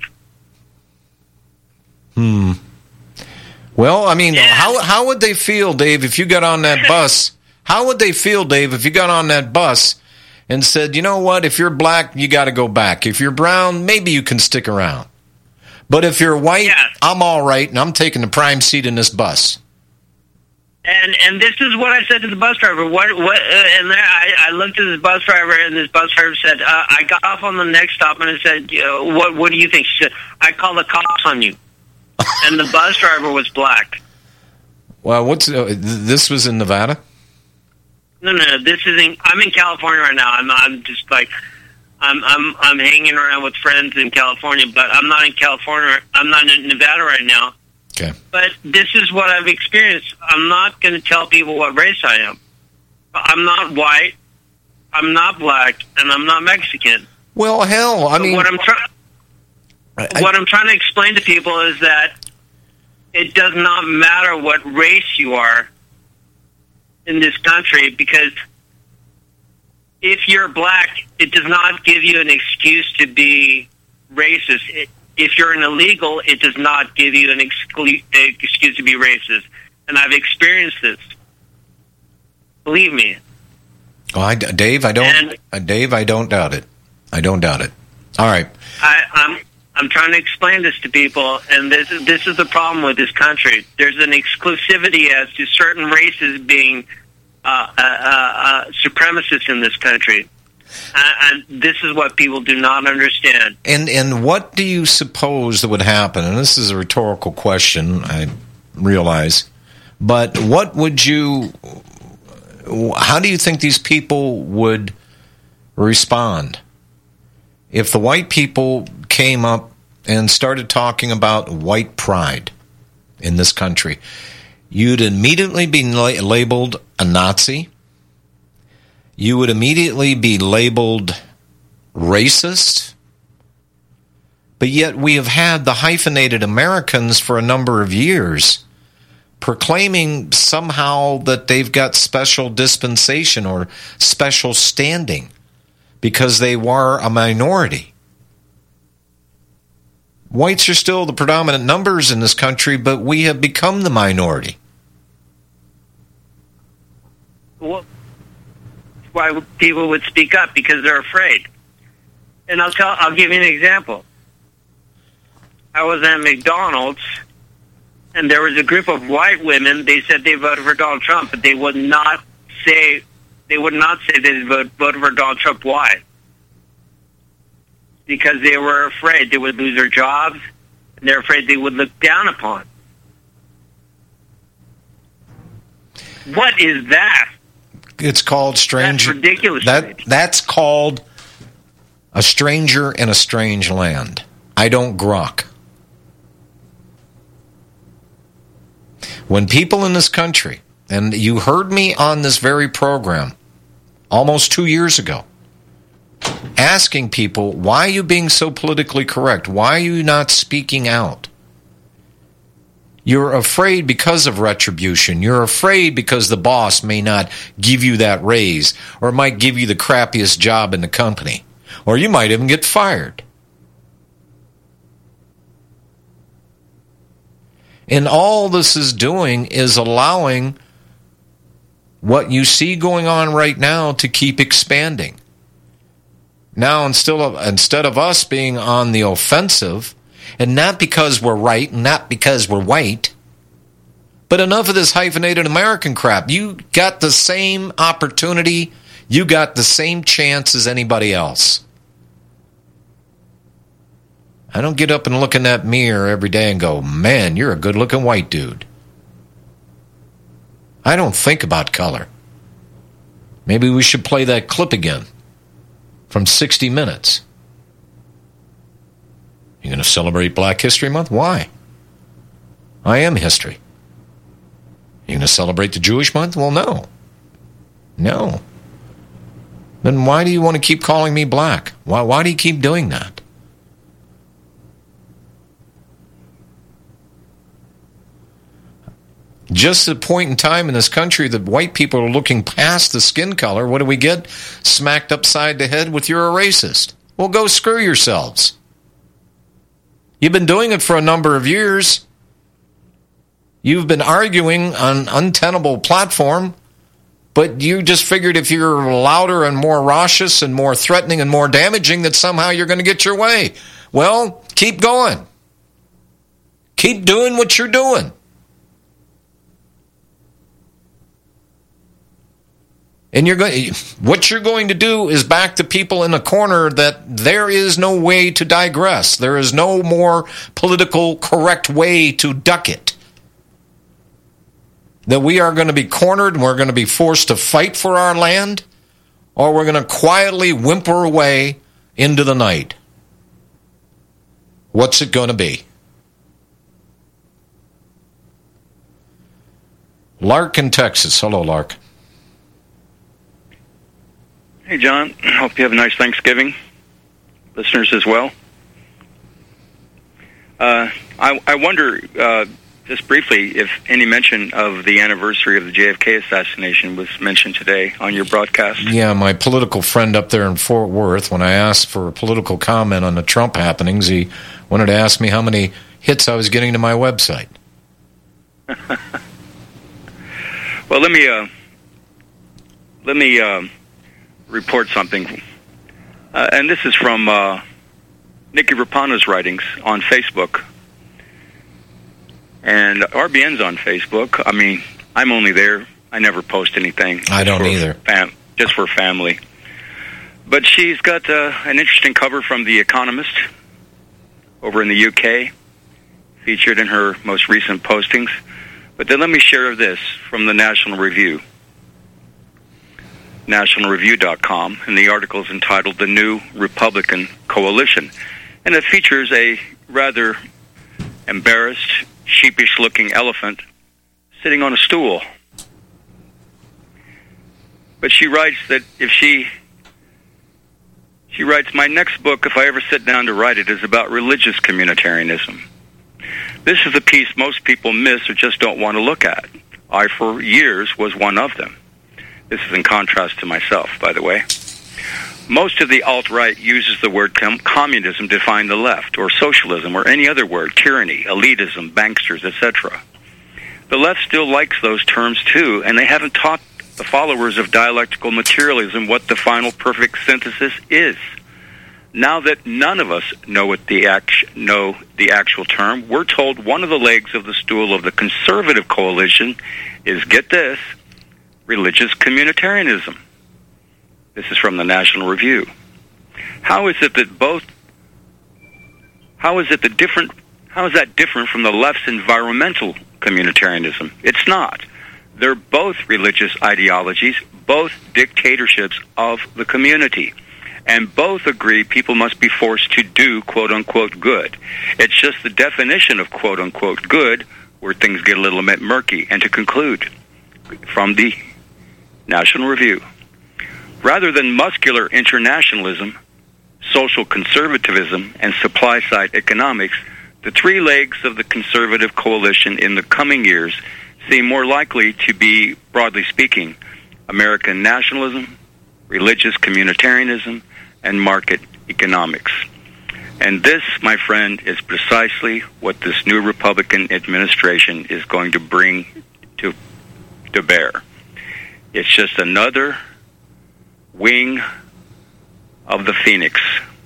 Hmm. Well, I mean, how how would they feel, Dave, if you got on that bus? How would they feel, Dave, if you got on that bus and said, you know what, if you're black, you got to go back. If you're brown, maybe you can stick around. But if you're white, I'm all right, and I'm taking the prime seat in this bus. And and this is what I said to the bus driver. What what? Uh, and there I, I looked at this bus driver, and this bus driver said, uh, I got off on the next stop, and I said, uh, what what do you think? She said, I call the cops on you. And the bus driver was black. Well, what's uh, th- this was in Nevada? No, no, this is in. I'm in California right now. I'm I'm just like. I'm I'm I'm hanging around with friends in California, but I'm not in California. I'm not in Nevada right now. Okay. But this is what I've experienced. I'm not going to tell people what race I am. I'm not white. I'm not black, and I'm not Mexican. Well, hell, I But mean, what I'm trying what I'm trying to explain to people is that it does not matter what race you are in this country, because if you're black, it does not give you an excuse to be racist. It, if you're an illegal, it does not give you an exclu- excuse to be racist. And I've experienced this. Believe me. oh, I, Dave, I don't, uh, Dave, I don't doubt it. I don't doubt it. All right. I, I'm I'm trying to explain this to people, and this is, this is the problem with this country. There's an exclusivity as to certain races being uh, uh, uh, supremacists in this country. Uh, and this is what people do not understand. And and what do you suppose that would happen? And this is a rhetorical question, I realize. But what would you, how do you think these people would respond. If the white people came up and started talking about white pride in this country, you'd immediately be la- labeled a Nazi. You would immediately be labeled racist. But yet we have had the hyphenated Americans for a number of years proclaiming somehow that they've got special dispensation or special standing because they were a minority. Whites are still the predominant numbers in this country, but we have become the minority. Well, why people would speak up because they're afraid. And I'll tell. I'll give you an example. I was at McDonald's, and there was a group of white women. They said they voted for Donald Trump, but they would not say they would not say they vote, voted for Donald Trump. Why? Because they were afraid they would lose their jobs, and they're afraid they would look down upon. What is that? It's called strange. That's ridiculous. That that's called a stranger in a strange land. I don't grok. When people in this country, and you heard me on this very program almost two years ago, asking people, why are you being so politically correct? Why are you not speaking out? You're afraid because of retribution. You're afraid because the boss may not give you that raise or might give you the crappiest job in the company. Or you might even get fired. And all this is doing is allowing what you see going on right now to keep expanding. Now, instead of, instead of us being on the offensive, and not because we're right, and not because we're white, but enough of this hyphenated American crap. You got the same opportunity, you got the same chance as anybody else. I don't get up and look in that mirror every day and go, man, you're a good-looking white dude. I don't think about color. Maybe we should play that clip again from sixty minutes. You're going to celebrate Black History Month? Why? I am history. You're going to celebrate the Jewish month? Well, no. No. Then why do you want to keep calling me black? Why, why do you keep doing that? Just at a point in time in this country that white people are looking past the skin color, what do we get? Smacked upside the head with you're a racist. Well, go screw yourselves. You've been doing it for a number of years. You've been arguing on an untenable platform, but you just figured if you're louder and more raucous and more threatening and more damaging that somehow you're going to get your way. Well, keep going. Keep doing what you're doing. And you're going, what you're going to do is back the people in a corner that there is no way to digress. There is no more political correct way to duck it. That we are going to be cornered and we're going to be forced to fight for our land, or we're going to quietly whimper away into the night. What's it going to be? Lark in Texas. Hello, Lark. Hey, John. Hope you have a nice Thanksgiving. Listeners as well. Uh, I, I wonder, uh, just briefly, if any mention of the anniversary of the J F K assassination was mentioned today on your broadcast. Yeah, my political friend up there in Fort Worth, when I asked for a political comment on the Trump happenings, he wanted to ask me how many hits I was getting to my website. Well, let me, uh, let me, uh, report something. Uh, and this is from uh, Nikki Rapano's writings on Facebook. And R B N's on Facebook. I mean, I'm only there. I never post anything. I don't either. Fam- just for family. But she's got uh, an interesting cover from The Economist over in the U K, featured in her most recent postings. But then let me share this from the National Review. national review dot com, and the article is entitled The New Republican Coalition. And it features a rather embarrassed, sheepish-looking elephant sitting on a stool. But she writes that if she... She writes, my next book, if I ever sit down to write it, is about religious communitarianism. This is a piece most people miss or just don't want to look at. I, for years, was one of them. This is in contrast to myself, by the way. Most of the alt-right uses the word com- communism to define the left, or socialism, or any other word, tyranny, elitism, banksters, et cetera. The left still likes those terms, too, and they haven't taught the followers of dialectical materialism what the final perfect synthesis is. Now that none of us know what the act- know the actual term, we're told one of the legs of the stool of the conservative coalition is, get this, religious communitarianism. This is from the National Review. How is it that both, how is it that different, how is that different from the left's environmental communitarianism? It's not. They're both religious ideologies, both dictatorships of the community. And both agree people must be forced to do quote-unquote good. It's just the definition of quote-unquote good where things get a little bit murky. And to conclude, from the National Review, rather than muscular internationalism, social conservatism, and supply-side economics, the three legs of the conservative coalition in the coming years seem more likely to be, broadly speaking, American nationalism, religious communitarianism, and market economics. And this, my friend, is precisely what this new Republican administration is going to bring to, to bear. It's just another wing of the phoenix.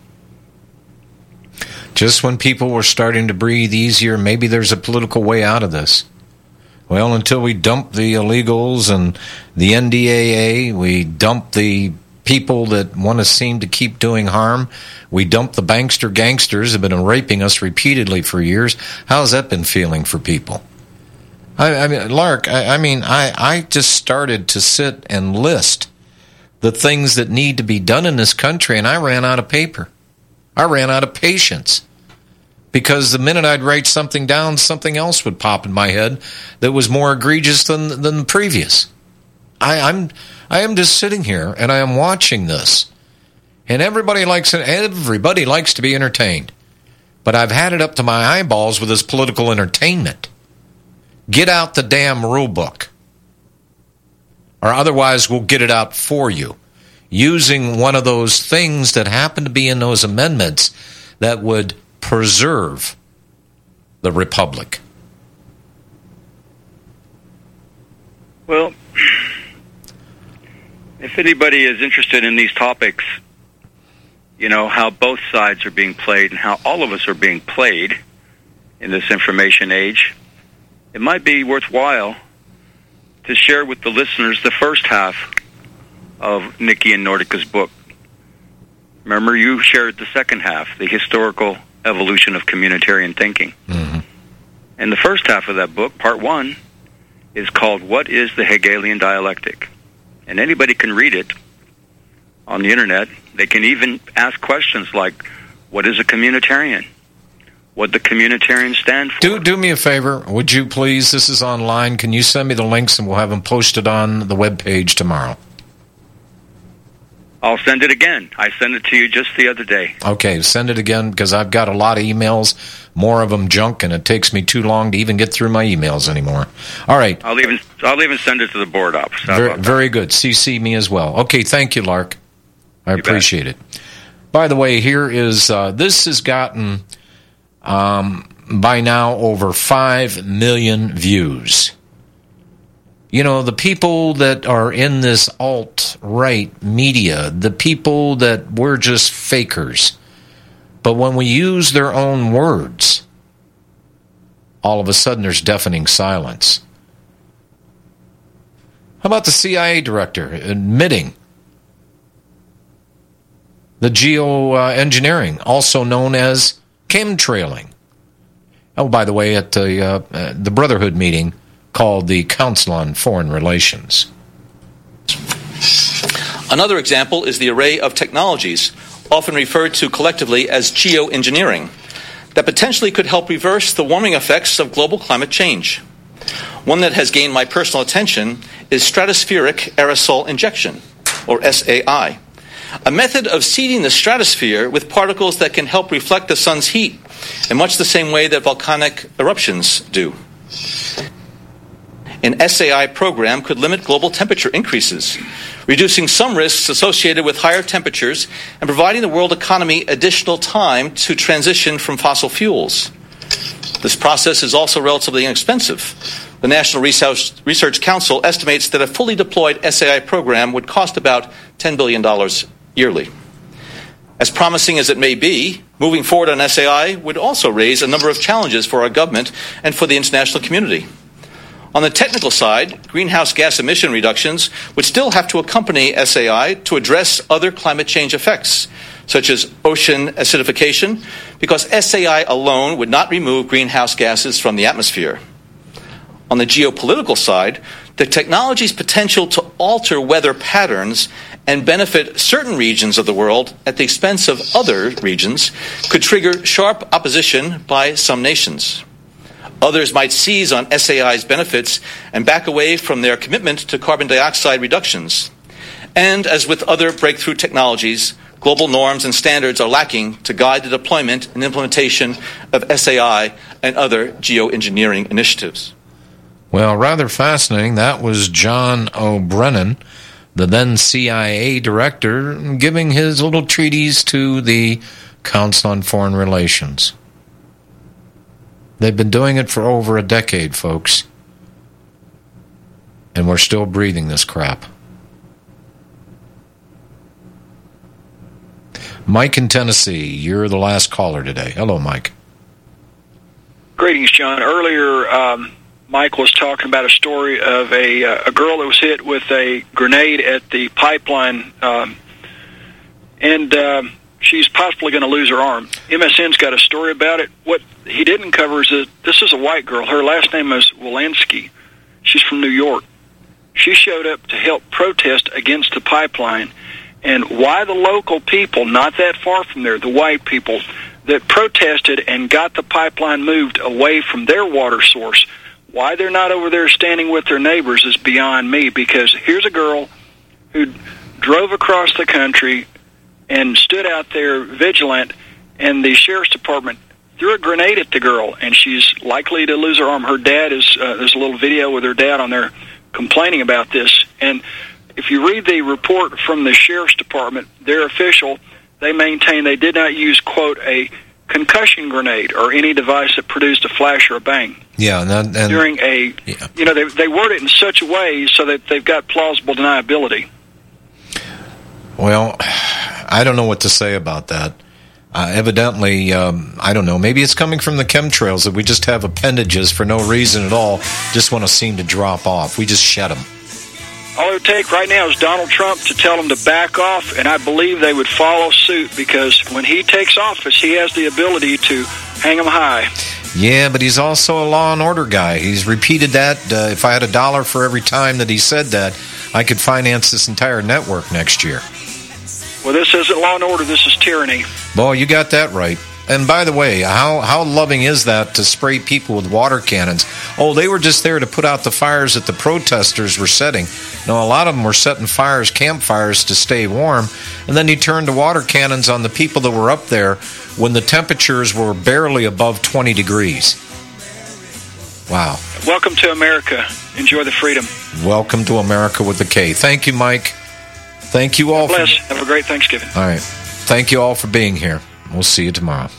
Just when people were starting to breathe easier, maybe there's a political way out of this. Well, until we dump the illegals and the N D A A, we dump the people that want to seem to keep doing harm, we dump the bankster gangsters who have been raping us repeatedly for years. How's that been feeling for people? I, I mean, Lark, I, I mean, I, I just started to sit and list the things that need to be done in this country, and I ran out of paper. I ran out of patience. Because the minute I'd write something down, something else would pop in my head that was more egregious than than the previous. I, I'm I am just sitting here and I am watching this, and everybody likes everybody likes to be entertained, but I've had it up to my eyeballs with this political entertainment. Get out the damn rule book, or otherwise we'll get it out for you, using one of those things that happen to be in those amendments that would preserve the republic. Well, if anybody is interested in these topics, you know, how both sides are being played and how all of us are being played in this information age, it might be worthwhile to share with the listeners the first half of Nikki and Nordica's book. Remember, you shared the second half, the historical evolution of communitarian thinking. Mm-hmm. And the first half of that book, part one, is called What is the Hegelian Dialectic? And anybody can read it on the internet. They can even ask questions like, what is a communitarian? What the communitarians stand for? Do, do me a favor, would you please? This is online. Can you send me the links and we'll have them posted on the webpage tomorrow? I'll send it again. I sent it to you just the other day. Okay, send it again because I've got a lot of emails, more of them junk, and it takes me too long to even get through my emails anymore. All right. I'll even I'll even send it to the board ops. Very, very good. C C me as well. Okay, thank you, Lark. I you appreciate bet. it. By the way, here is, uh, this has gotten, um, by now, over five million views. You know, the people that are in this alt-right media, the people that we're just fakers. But when we use their own words, all of a sudden there's deafening silence. How about the C I A director admitting the geoengineering, also known as chemtrailing? Oh, by the way, at the, uh, uh, the Brotherhood meeting, called the Council on Foreign Relations. Another example is the array of technologies, often referred to collectively as geoengineering, that potentially could help reverse the warming effects of global climate change. One that has gained my personal attention is stratospheric aerosol injection, or S A I, a method of seeding the stratosphere with particles that can help reflect the sun's heat in much the same way that volcanic eruptions do. An S A I program could limit global temperature increases, reducing some risks associated with higher temperatures and providing the world economy additional time to transition from fossil fuels. This process is also relatively inexpensive. The National Research Council estimates that a fully deployed S A I program would cost about ten billion dollars yearly. As promising as it may be, moving forward on S A I would also raise a number of challenges for our government and for the international community. On the technical side, greenhouse gas emission reductions would still have to accompany S A I to address other climate change effects, such as ocean acidification, because S A I alone would not remove greenhouse gases from the atmosphere. On the geopolitical side, the technology's potential to alter weather patterns and benefit certain regions of the world at the expense of other regions could trigger sharp opposition by some nations. Others might seize on S A I's benefits and back away from their commitment to carbon dioxide reductions. And as with other breakthrough technologies, global norms and standards are lacking to guide the deployment and implementation of S A I and other geoengineering initiatives. Well, rather fascinating. That was John O'Brennan, the then C I A director, giving his little treatise to the Council on Foreign Relations. They've been doing it for over a decade, folks. And we're still breathing this crap. Mike in Tennessee, you're the last caller today. Hello, Mike. Greetings, John. Earlier, um, Mike was talking about a story of a, uh, a girl that was hit with a grenade at the pipeline, um, and um, she's possibly going to lose her arm. M S N's got a story about it. What he didn't cover is that this is a white girl. Her last name is Walensky. She's from New York. She showed up to help protest against the pipeline. And why the local people, not that far from there, the white people, that protested and got the pipeline moved away from their water source, why they're not over there standing with their neighbors is beyond me, because here's a girl who drove across the country and stood out there vigilant, and the sheriff's department threw a grenade at the girl, and she's likely to lose her arm. Her dad is, uh, there's a little video with her dad on there complaining about this. And if you read the report from the sheriff's department, their official, they maintain they did not use, quote, a concussion grenade or any device that produced a flash or a bang. Yeah, and, that, and during a, yeah. you know, they, they word it in such a way so that they've got plausible deniability. Well, I don't know what to say about that. Uh, evidently, um, I don't know, maybe it's coming from the chemtrails that we just have appendages for no reason at all, just want to seem to drop off. We just shed them. All it would take right now is Donald Trump to tell them to back off, and I believe they would follow suit, because when he takes office, he has the ability to hang them high. Yeah, but he's also a law and order guy. He's repeated that. Uh, if I had a dollar for every time that he said that, I could finance this entire network next year. Well, this isn't law and order. This is tyranny. Boy, you got that right. And by the way, how how loving is that to spray people with water cannons? Oh, they were just there to put out the fires that the protesters were setting. No, a lot of them were setting fires, campfires, to stay warm. And then you turned the water cannons on the people that were up there when the temperatures were barely above twenty degrees. Wow. Welcome to America. Enjoy the freedom. Welcome to America with a K. Thank you, Mike. Thank you all. God bless. For... Have a great Thanksgiving. All right. Thank you all for being here. We'll see you tomorrow.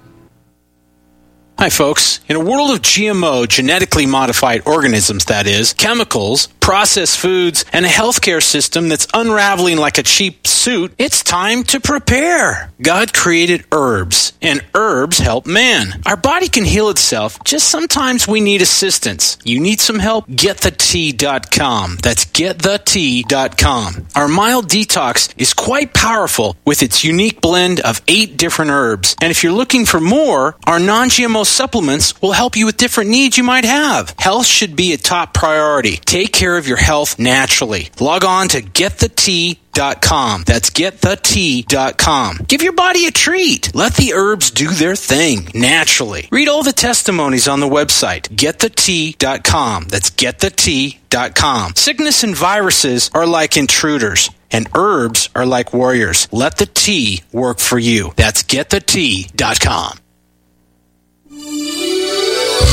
Hi, folks. In a world of G M O, genetically modified organisms, that is, chemicals, processed foods, and a healthcare system that's unraveling like a cheap suit, it's time to prepare. God created herbs, and herbs help man. Our body can heal itself, just sometimes we need assistance. You need some help? get the tea dot com. That's get the tea dot com. Our mild detox is quite powerful with its unique blend of eight different herbs. And if you're looking for more, our non-G M O supplements will help you with different needs you might have. Health should be a top priority. Take care of your health naturally. Log on to get the tea dot com. That's get the tea dot com. Give your body a treat. Let the herbs do their thing naturally. Read all the testimonies on the website, get the tea dot com. That's get the tea dot com. Sickness and viruses are like intruders, and herbs are like warriors. Let the tea work for you. That's get the tea dot com.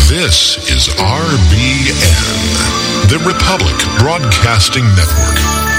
This is R B N, the Republic Broadcasting Network.